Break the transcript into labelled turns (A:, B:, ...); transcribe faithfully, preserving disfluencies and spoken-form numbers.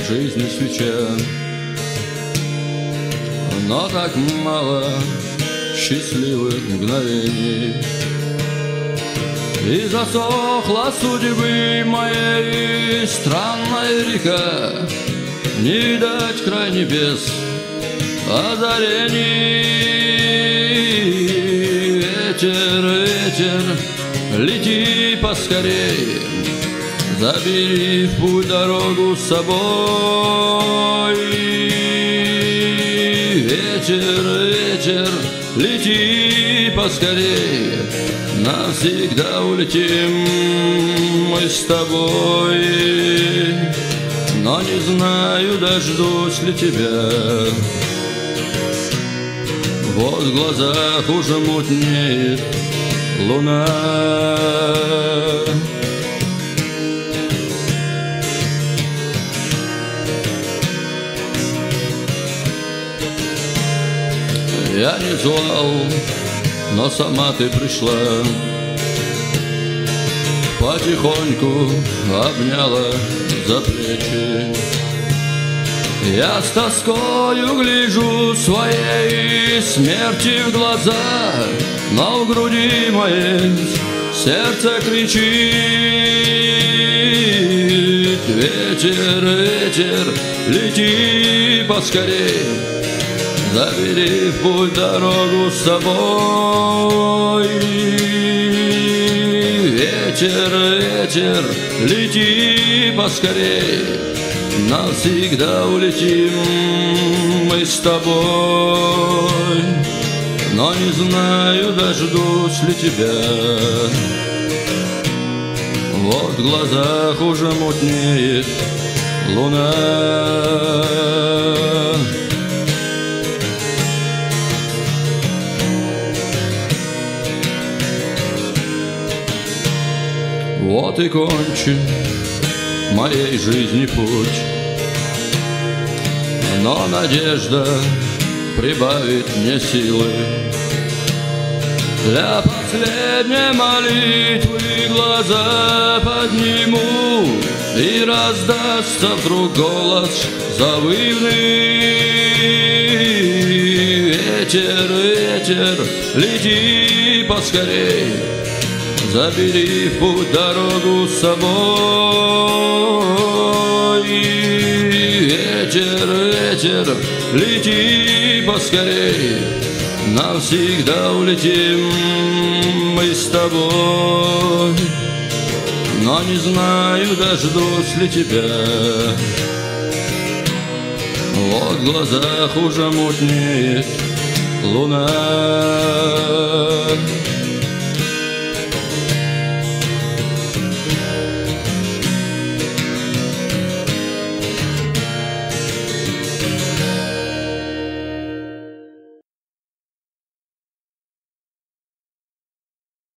A: в жизни свеча, но так мало счастливых мгновений. И засохла судьбы моей странная река, не видать край небес озарений. Ветер, ветер, лети поскорей, забери в путь дорогу с собой. Ветер, ветер, лети поскорей, навсегда улетим мы с тобой. Но не знаю, дождусь ли тебя. Вот в глазах уже мутнеет луна. Я не звал, но сама ты пришла, потихоньку обняла за плечи. Я с тоскою гляжу своей смерти в глаза, но в груди моей сердце кричит. Ветер, ветер, лети поскорей, забери в путь дорогу с собой. Ветер, ветер, лети поскорей, навсегда улетим мы с тобой. Но не знаю, дождусь ли тебя. Вот в глазах уже мутнеет луна. Вот и кончен моей жизни путь, но надежда прибавит мне силы. Для последней молитвы глаза подниму, и раздастся вдруг голос завывный. Ветер, ветер, лети поскорей, забери в путь дорогу с собой. Ветер, ветер, лети поскорей, навсегда улетим мы с тобой. Но не знаю, дождусь ли тебя. Вот в глазах уже мутнеет луна.